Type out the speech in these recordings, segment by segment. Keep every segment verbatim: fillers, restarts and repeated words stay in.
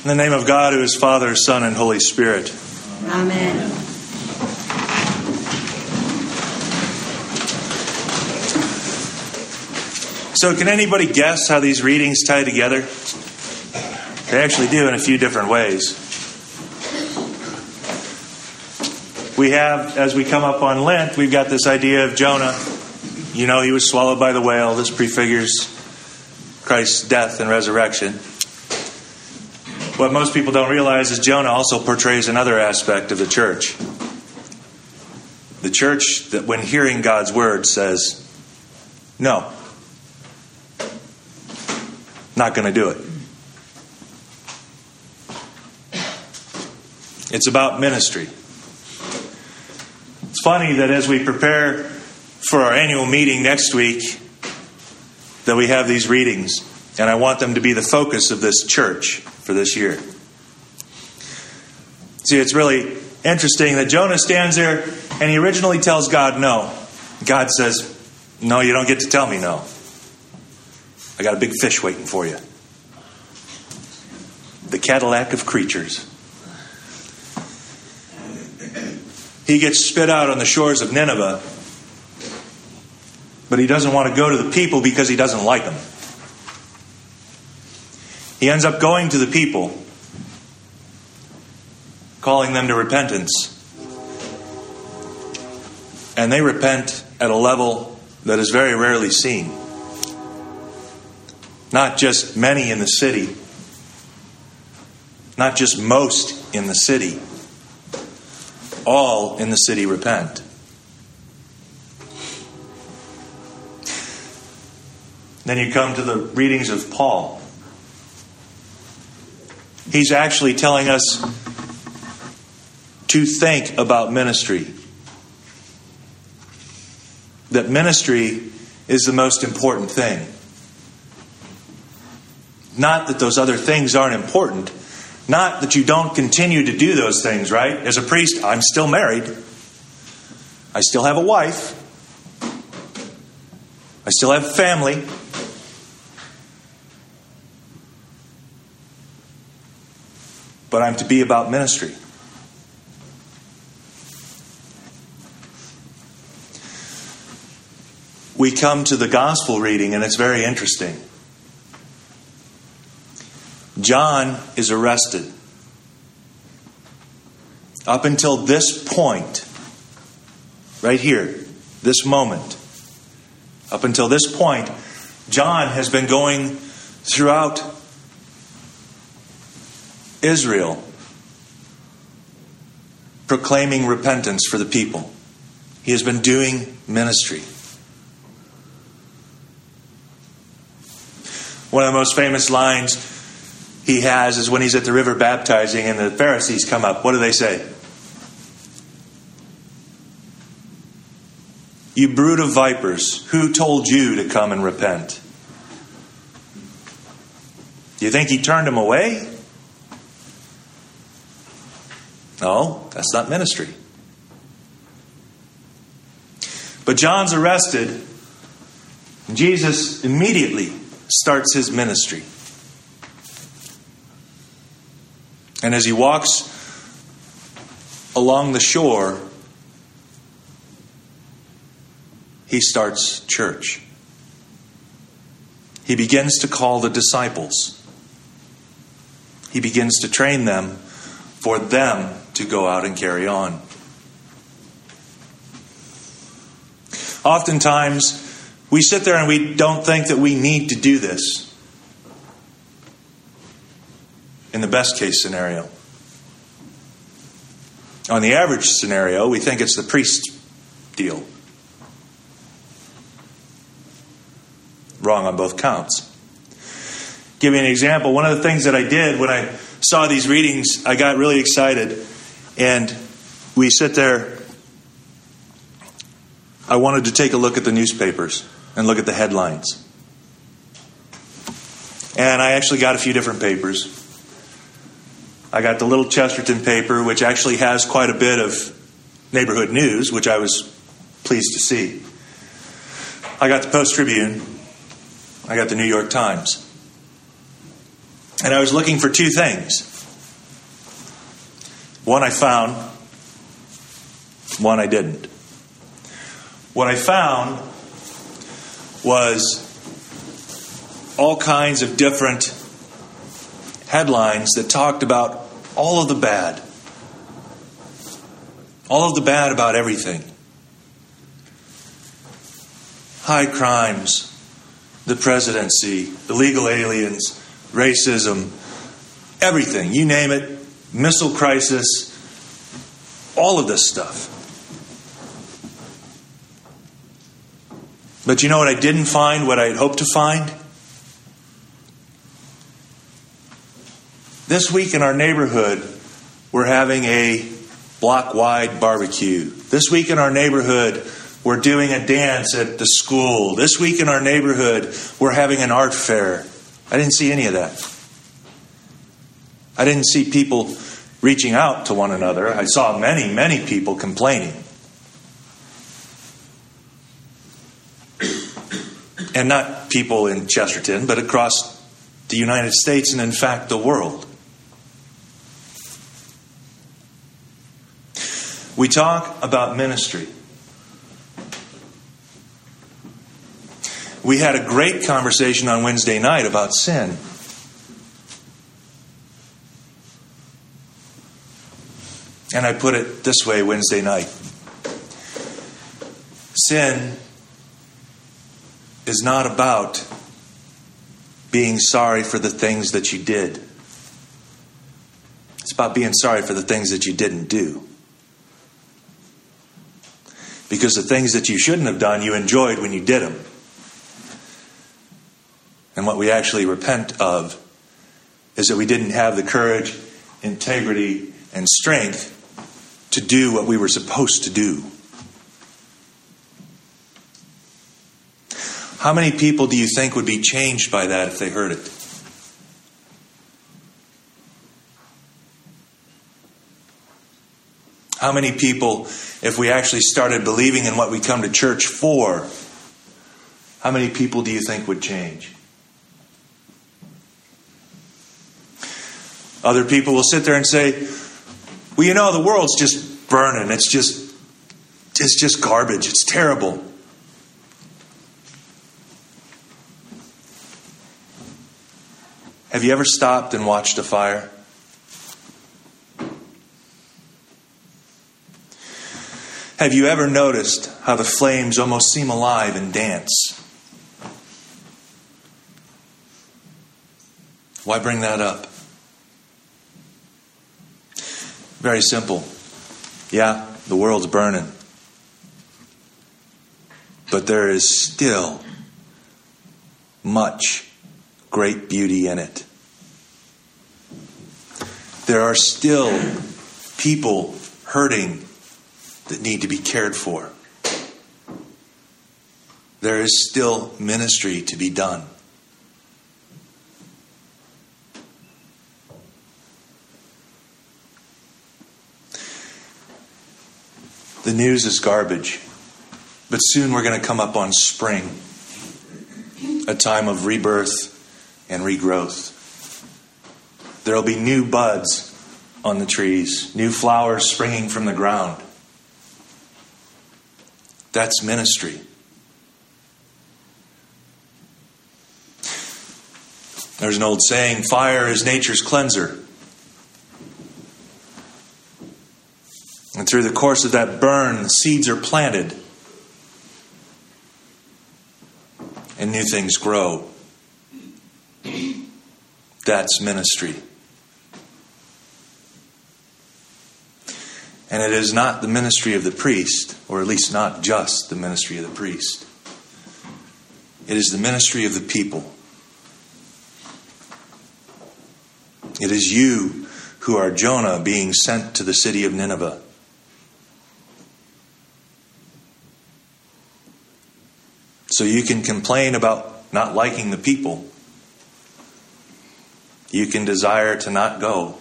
In the name of God, who is Father, Son, and Holy Spirit. Amen. So can anybody guess how these readings tie together? They actually do in a few different ways. We have, as we come up on Lent, we've got this idea of Jonah. You know, he was swallowed by the whale. This prefigures Christ's death and resurrection. What most people don't realize is Jonah also portrays another aspect of the church. The church that when hearing God's word says, no, not going to do it. It's about ministry. It's funny that as we prepare for our annual meeting next week, that we have these readings, and I want them to be the focus of this church for this year. See, it's really interesting that Jonah stands there and he originally tells God no. God says, no, you don't get to tell me no. I got a big fish waiting for you. The Cadillac of creatures. He gets spit out on the shores of Nineveh, but he doesn't want to go to the people because he doesn't like them. He ends up going to the people, calling them to repentance. And they repent at a level that is very rarely seen. Not just many in the city. Not just most in the city. All in the city repent. Then you come to the readings of Paul. He's actually telling us to think about ministry. That ministry is the most important thing. Not that those other things aren't important. Not that you don't continue to do those things, right? As a priest, I'm still married. I still have a wife. I still have family. But I'm to be about ministry. We come to the gospel reading, and it's very interesting. John is arrested. Up until this point, right here, this moment, up until this point, John has been going throughout Israel, proclaiming repentance for the people. He has been doing ministry. One of the most famous lines he has is when he's at the river baptizing and the Pharisees come up. What do they say? You brood of vipers, who told you to come and repent? Do you think he turned them away? No, that's not ministry. But John's arrested. Jesus immediately starts his ministry. And as he walks along the shore, he starts church. He begins to call the disciples. He begins to train them for them to go out and carry on. Oftentimes, we sit there and we don't think that we need to do this. In the best case scenario. On the average scenario, we think it's the priest's deal. Wrong on both counts. Give you an example. One of the things that I did when I saw these readings, I got really excited. And we sit there. I wanted to take a look at the newspapers and look at the headlines. And I actually got a few different papers. I got the Little Chesterton paper, which actually has quite a bit of neighborhood news, which I was pleased to see. I got the Post-Tribune. I got the New York Times. And I was looking for two things. One I found, one I didn't. What I found was all kinds of different headlines that talked about all of the bad. All of the bad about everything. High crimes, the presidency, illegal aliens, racism, everything, you name it, missile crisis, all of this stuff. But you know what I didn't find, what I had hoped to find? This week in our neighborhood, we're having a block-wide barbecue. This week in our neighborhood, we're doing a dance at the school. This week in our neighborhood, we're having an art fair. I didn't see any of that. I didn't see people reaching out to one another. I saw many, many people complaining. And not people in Chesterton, but across the United States and, in fact, the world. We talk about ministry. We had a great conversation on Wednesday night about sin. And I put it this way Wednesday night. Sin is not about being sorry for the things that you did. It's about being sorry for the things that you didn't do. Because the things that you shouldn't have done, you enjoyed when you did them. And what we actually repent of is that we didn't have the courage, integrity, and strength to do what we were supposed to do. How many people do you think would be changed by that if they heard it? How many people, if we actually started believing in what we come to church for, how many people do you think would change? Other people will sit there and say, well, you know, the world's just burning. It's just, it's just garbage. It's terrible. Have you ever stopped and watched a fire? Have you ever noticed how the flames almost seem alive and dance? Why bring that up? Very simple. Yeah, the world's burning. But there is still much great beauty in it. There are still people hurting that need to be cared for. There is still ministry to be done. The news is garbage, but soon we're going to come up on spring, a time of rebirth and regrowth. There will be new buds on the trees, new flowers springing from the ground. That's ministry. There's an old saying, fire is nature's cleanser. And through the course of that burn, seeds are planted. And new things grow. That's ministry. And it is not the ministry of the priest, or at least not just the ministry of the priest. It is the ministry of the people. It is you who are Jonah being sent to the city of Nineveh. So you can complain about not liking the people. You can desire to not go.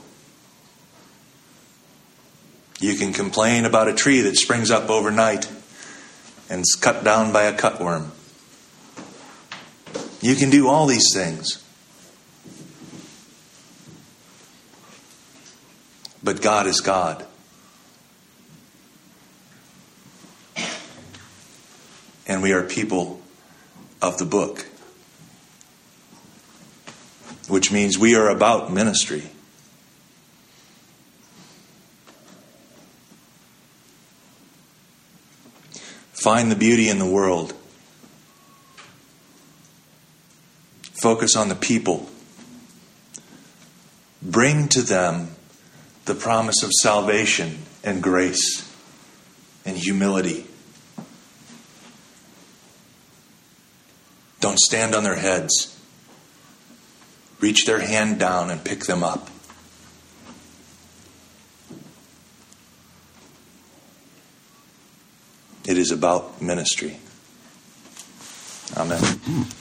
You can complain about a tree that springs up overnight and is cut down by a cutworm. You can do all these things. But God is God. And we are people of the book. Which means we are about ministry. Find the beauty in the world. Focus on the people. Bring to them the promise of salvation and grace and humility. Don't stand on their heads. Reach their hand down and pick them up. It is about ministry. Amen.